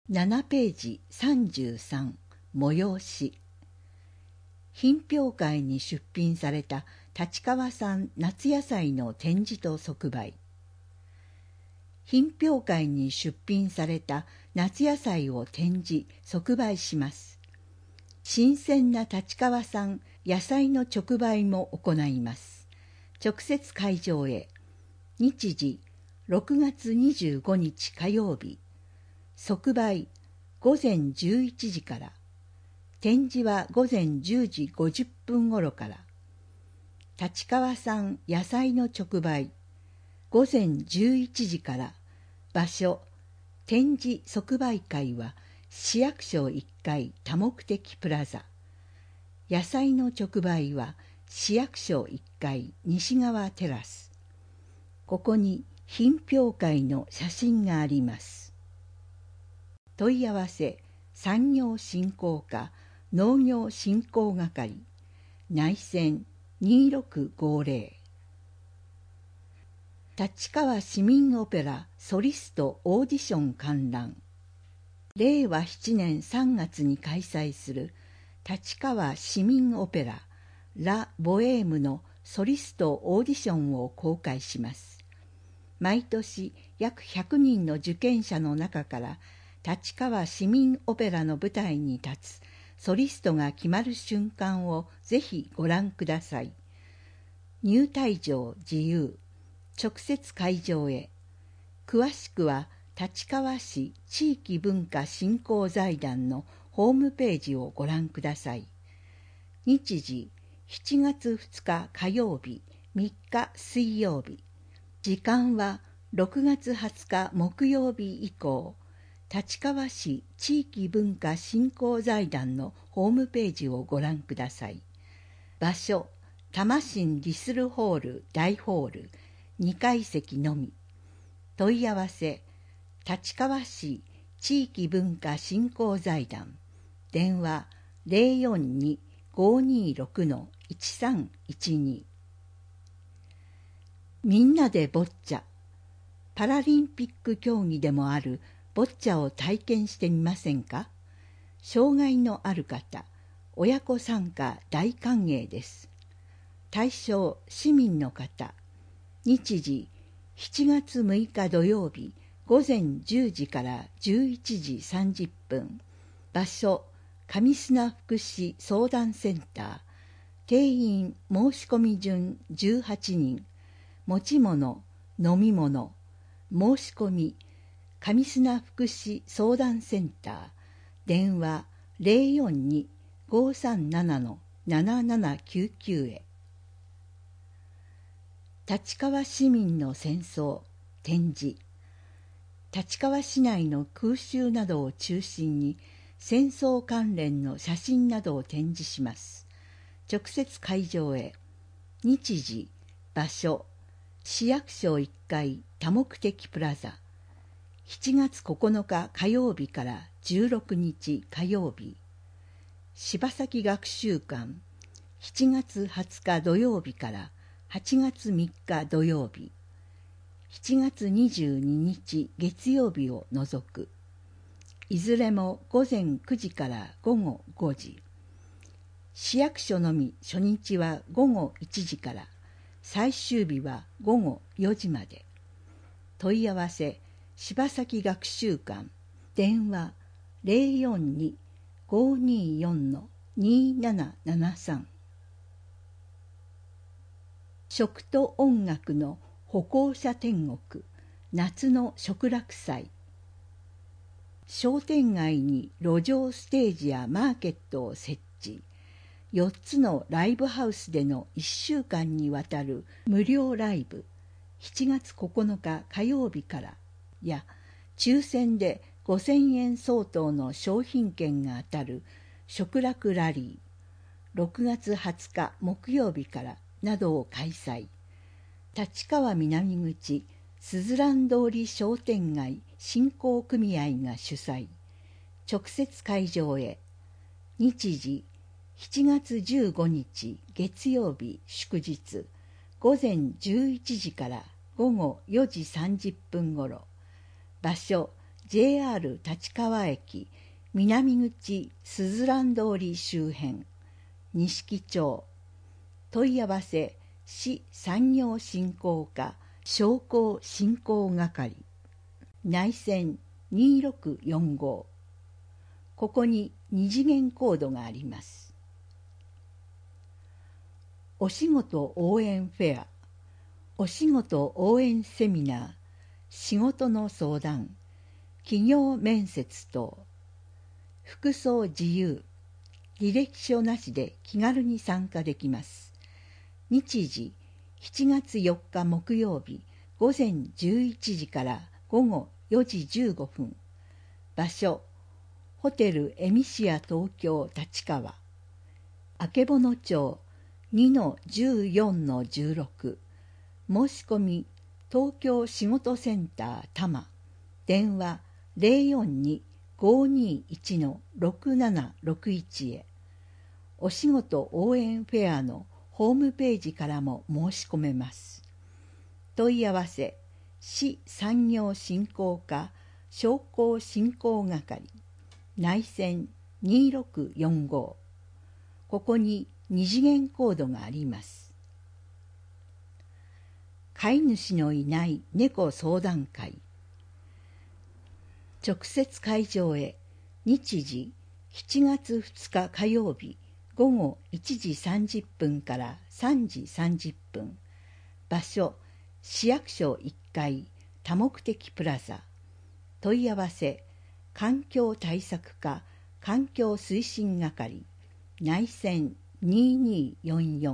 7ページ33催し。品評会に出品された立川産夏野菜の展示と即売。品評会に出品された夏野菜を展示即売します。新鮮な立川産野菜の直売も行います。直接会場へ。日時6月25日火曜日。即売午前11時から。展示は午前10時50分ごろから。立川産野菜の直売午前11時から。場所展示即売会は市役所1階多目的プラザ。野菜の直売は市役所1階西側テラス。ここに品評会の写真があります。問い合わせ産業振興課農業振興係内線2650。立川市民オペラソリストオーディション観覧。令和7年3月に開催する立川市民オペララ・ボエームのソリストオーディションを公開します。毎年約100人の受験者の中から立川市民オペラの舞台に立つソリストが決まる瞬間をぜひご覧ください。入退場自由。直接会場へ。詳しくは立川市地域文化振興財団のホームページをご覧ください。日時7月2日火曜日、3日水曜日。時間は6月20日木曜日以降。立川市地域文化振興財団のホームページをご覧ください。場所多摩新リスルホール大ホール2階席のみ。問い合わせ立川市地域文化振興財団電話 042-526-1312。みんなでボッチャ。パラリンピック競技でもあるボッチャを体験してみませんか。障害のある方、親子参加大歓迎です。対象市民の方。日時7月6日土曜日午前10時から11時30分。場所上砂福祉相談センター。定員申し込み順18人。持ち物飲み物。申し込み上砂福祉相談センター。電話 042-537-7799 へ。立川市民の戦争展示。立川市内の空襲などを中心に戦争関連の写真などを展示します。直接会場へ。日時場所市役所1階多目的プラザ。7月9日火曜日から16日火曜日。柴崎学習館7月20日土曜日から8月3日土曜日。7月22日月曜日を除く。いずれも午前9時から午後5時。市役所のみ初日は午後1時から、最終日は午後4時まで。問い合わせ柴崎学習館電話 042-524-2773。食と音楽の歩行者天国夏の食楽祭。商店街に路上ステージやマーケットを設置。4つのライブハウスでの1週間にわたる無料ライブ。7月9日火曜日からや、抽選で5000円相当の商品券が当たる食楽ラリー。6月20日木曜日からなどを開催。立川南口すずらん通り商店街振興組合が主催。直接会場へ。日時7月15日月曜日祝日午前11時から午後4時30分ごろ。場所 JR 立川駅南口すずらん通り周辺、錦町。問い合わせ市産業振興課商工振興係、内線2645。ここに2次元コードがあります。お仕事応援フェア、お仕事応援セミナー、仕事の相談、企業面接等。服装自由、履歴書なしで気軽に参加できます。日時7月4日木曜日午前11時から午後4時15分。場所ホテルエミシア東京立川、曙町 2-14-16。申し込み東京仕事センター多摩、電話042-521-6761へ。お仕事応援フェアのホームページからも申し込めます。問い合わせ市産業振興課商工振興係、内線2645。ここに2次元コードがあります。飼い主のいない猫相談会。直接会場へ。日時7月2日火曜日午後1時30分から3時30分。場所市役所1階多目的プラザ。問い合わせ環境対策課環境推進係、内線2244。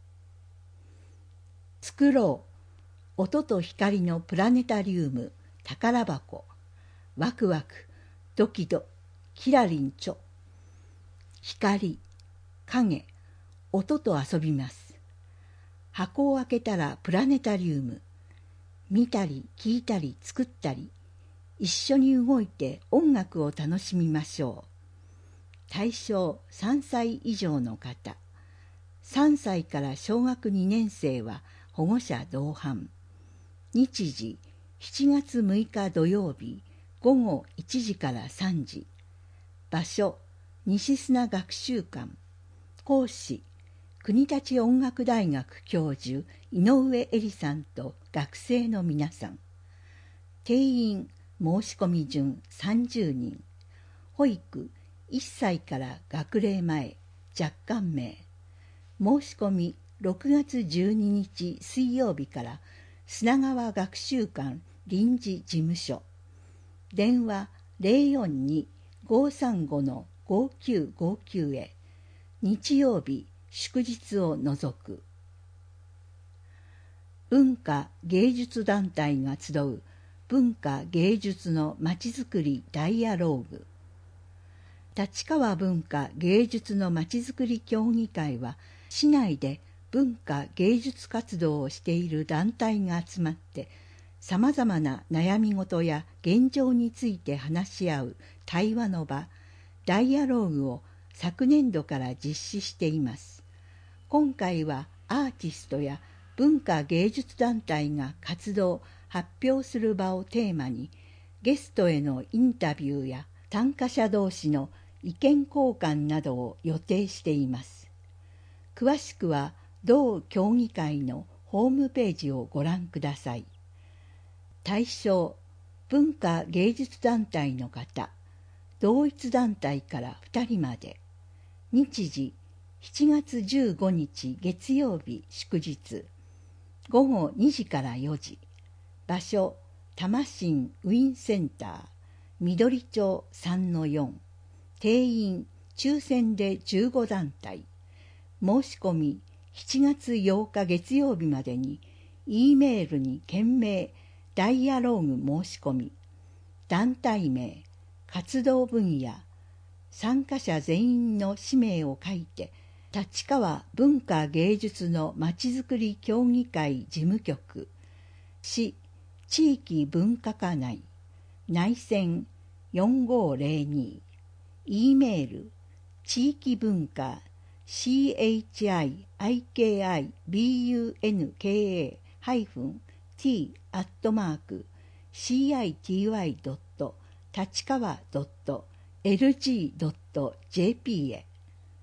作ろう音と光のプラネタリウム宝箱、ワクワクドキドキラリンチョ。光、影、音と遊びます。箱を開けたらプラネタリウム。見たり聞いたり作ったり、一緒に動いて音楽を楽しみましょう。対象3歳以上の方。3歳から小学2年生は保護者同伴。日時7月6日土曜日午後1時から3時。場所西砂学習館。講師国立音楽大学教授井上恵里さんと学生の皆さん。定員申し込み順30人。保育1歳から学齢前若干名。申し込み6月12日水曜日から砂川学習館臨時事務所。電話042-535-5959へ。日曜日祝日を除く。文化芸術団体が集う文化芸術のまちづくりダイアローグ。立川文化芸術のまちづくり協議会は、市内で文化芸術活動をしている団体が集まって、さまざまな悩み事や現状について話し合う対話の場、ダイアローグを昨年度から実施しています。今回はアーティストや文化芸術団体が活動・発表する場をテーマに、ゲストへのインタビューや参加者同士の意見交換などを予定しています。詳しくは同協議会のホームページをご覧ください。対象文化芸術団体の方、同一団体から2人まで。日時7月15日月曜日祝日午後2時から4時。場所多摩新ウィンセンター緑町 3-4。定員抽選で15団体。申し込み7月8日月曜日までに E メールに件名ダイアローグ申し込み、団体名、活動分野、参加者全員の氏名を書いて、立川文化芸術のまちづくり協議会事務局、市地域文化課内、内線4502、E メール、地域文化、chikibunka-t@city.jp 立川 .lg.jp へ。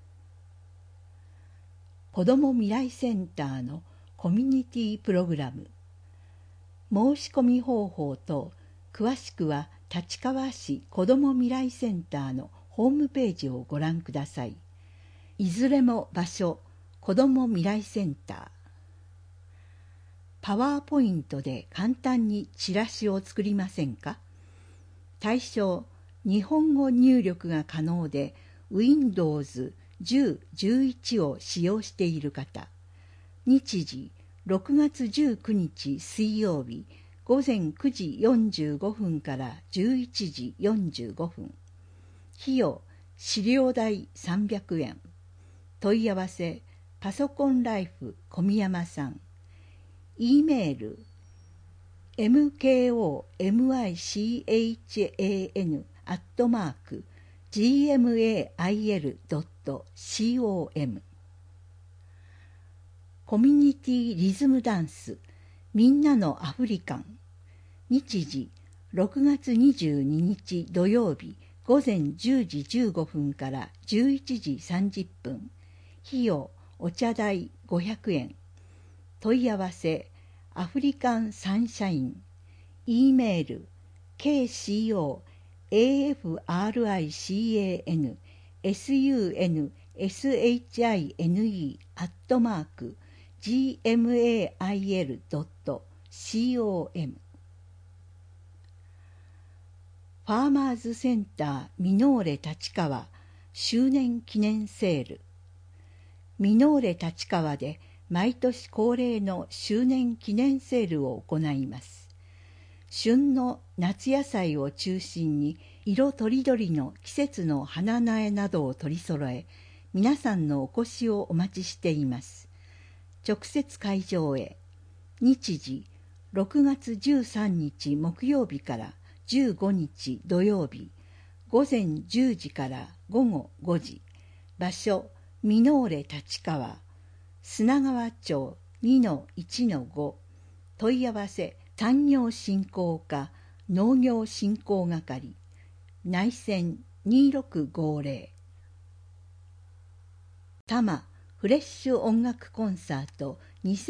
子ども未来センターのコミュニティプログラム。申し込み方法と詳しくは立川市子ども未来センターのホームページをご覧ください。いずれも場所、子ども未来センター。パワーポイントで簡単にチラシを作りませんか？対象、日本語入力が可能で Windows 10、11を使用している方。日時、6月19日水曜日、午前9時45分から11時45分。費用、資料代300円。問い合わせ、パソコンライフ小宮山さん。E メール、mkochan@gmail.com。コミュニティリズムダンス、みんなのアフリカン。日時、6月22日土曜日、午前10時15分から11時30分。費用、お茶代500円。問い合わせ、アフリカンサンシャイン。E メール、kcoafricansunshine@gmail.com。ファーマーズセンターミノーレ立川周年記念セール。ミノーレ立川で毎年恒例の周年記念セールを行います。旬の夏野菜を中心に色とりどりの季節の花苗などを取り揃え、皆さんのお越しをお待ちしています。直接会場へ。日時、6月13日木曜日から15日土曜日、午前10時から午後5時。場所、ミノーレ立川。砂川町 2-1-5。問い合わせ、産業振興課農業振興係。内線2650。多摩フレッシュ音楽コンサート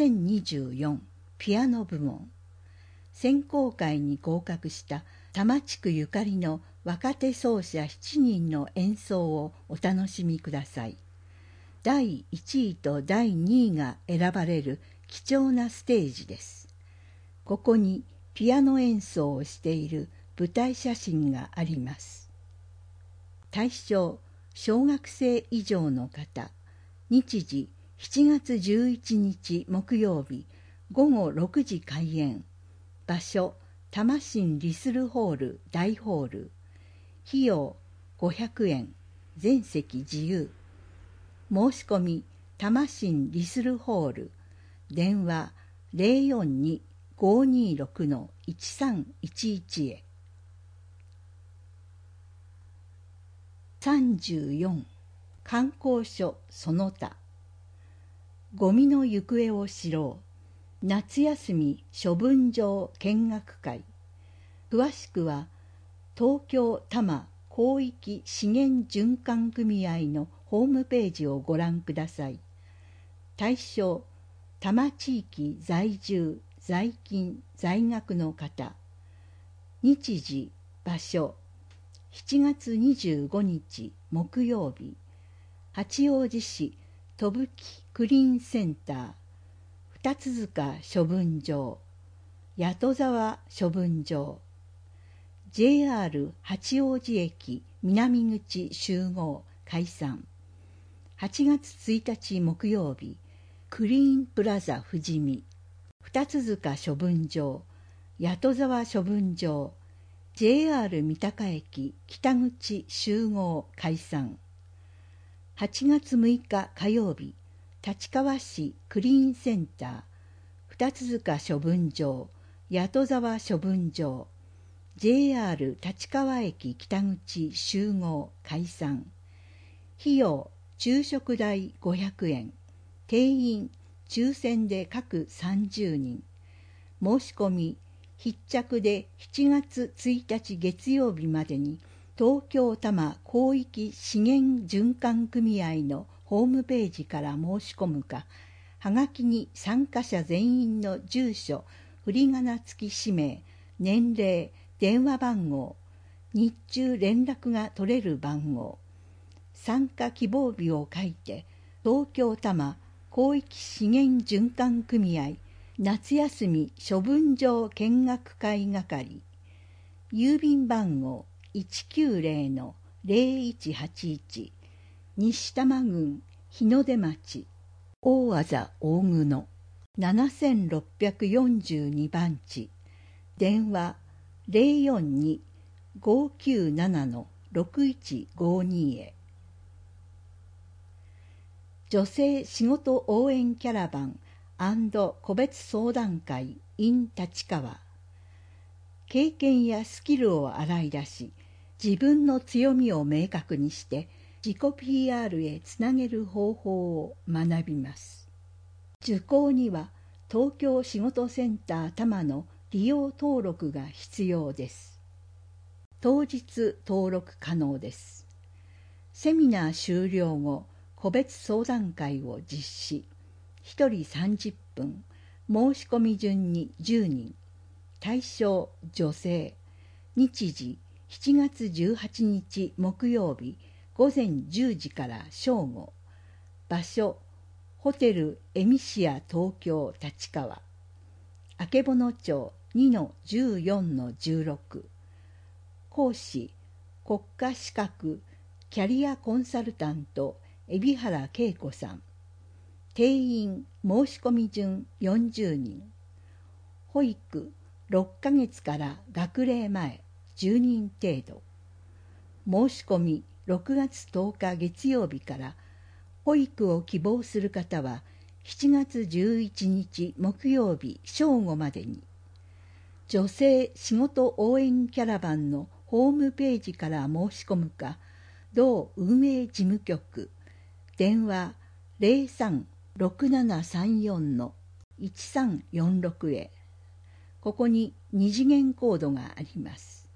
2024ピアノ部門。選考会に合格した多摩地区ゆかりの若手奏者7人の演奏をお楽しみください。第1位と第2位が選ばれる貴重なステージです。ここにピアノ演奏をしている舞台写真があります。対象、小学生以上の方。日時、7月11日木曜日、午後6時開演。場所、多摩市リスルホール大ホール。費用、500円。全席自由。申し込み、多摩市リスルホール。電話、042-526-1311へ。34、観光所その他。ゴミの行方を知ろう。夏休み処分場見学会。詳しくは、東京多摩広域資源循環組合のホームページをご覧ください。対象、多摩地域在住、在勤、在学の方。日時、場所、7月25日木曜日、八王子市戸吹クリーンセンター、二塚処分場、谷戸沢処分場、JR 八王子駅南口集合解散。8月1日木曜日、クリーンプラザ富士見、二塚処分場、谷戸沢処分場、JR 三鷹駅北口集合解散。8月6日火曜日、立川市クリーンセンター、二塚処分場、谷戸沢処分場、JR 立川駅北口集合解散。費用、昼食代500円。定員、抽選で各30人。申し込み、 必着で7月1日月曜日までに東京多摩広域資源循環組合のホームページから申し込むか、はがきに参加者全員の住所、振り仮名付き氏名、年齢、電話番号、日中連絡が取れる番号、参加希望日を書いて、東京多摩広域資源循環組合夏休み処分場見学会係、郵便番号 190-0181 西多摩郡日の出町大字大久野7642番地、電話 042-597-6152 へ。女性仕事応援キャラバン&個別相談会 in 立川。経験やスキルを洗い出し、自分の強みを明確にして自己 PR へつなげる方法を学びます。受講には東京仕事センター多摩の利用登録が必要です。当日登録可能です。セミナー終了後、個別相談会を実施。1人30分、申し込み順に10人。対象女性。日時7月18日木曜日午前10時から正午。場所ホテルエミシア東京立川。曙町 2-14-16。講師国家資格キャリアコンサルタント海老原恵子さん。定員申し込み順40人。保育6ヶ月から学齢前10人程度。申し込み6月10日月曜日から保育を希望する方は7月11日木曜日正午までに。女性仕事応援キャラバンのホームページから申し込むか、同運営事務局、電話 03-6734-1346 へ。ここに2次元コードがあります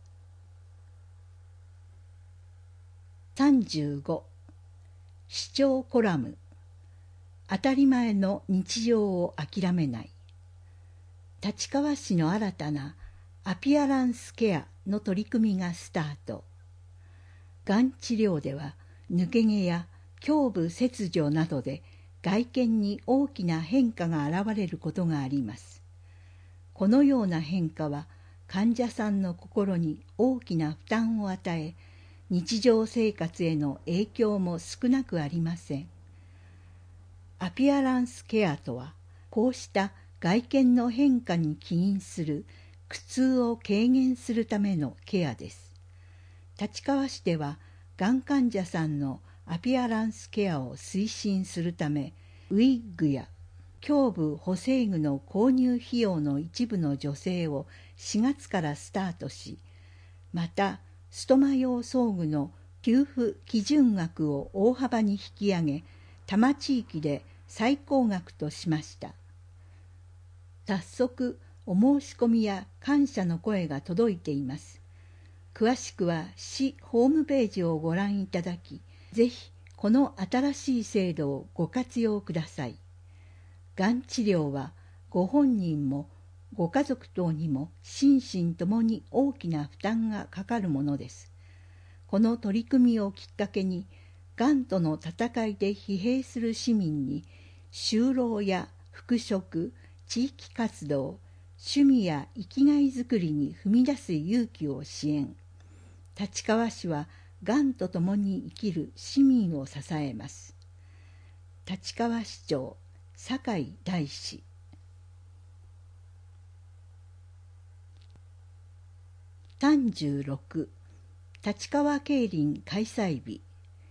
。35. 視聴コラム。当たり前の日常を諦めない。立川市の新たなアピアランスケアの取り組みがスタート。がん治療では抜け毛や胸部切除などで外見に大きな変化が現れることがあります。このような変化は患者さんの心に大きな負担を与え、日常生活への影響も少なくありません。アピアランスケアとは、こうした外見の変化に起因する苦痛を軽減するためのケアです。立川市では、がん患者さんのアピアランスケアを推進するため、ウィッグや胸部補正具の購入費用の一部の助成を4月からスタートし、またストマ用装具の給付基準額を大幅に引き上げ、多摩地域で最高額としました。早速お申し込みや感謝の声が届いています。詳しくは市ホームページをご覧いただき、ぜひこの新しい制度をご活用ください。がん治療はご本人もご家族等にも心身ともに大きな負担がかかるものです。この取り組みをきっかけに、がんとの戦いで疲弊する市民に就労や復職、地域活動、趣味や生きがいづくりに踏み出す勇気を支援。立川市はがんとともに生きる市民を支えます。立川市長酒井大氏。36. 立川競輪開催日。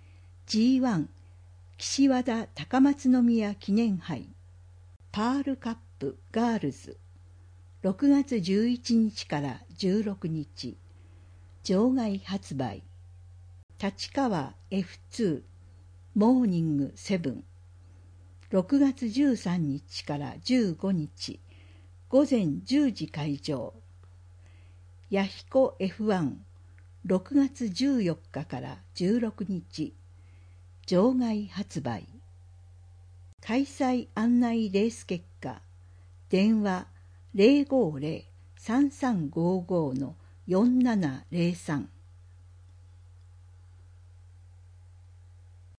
G1 岸和田高松宮記念杯パールカップガールズ6月11日から16日場外発売。立川 F2 モーニング7 6月13日から15日午前10時開場。 ヤヒコ F1 6月14日から16日場外発売。開催案内レース結果、電話 050-3355-4703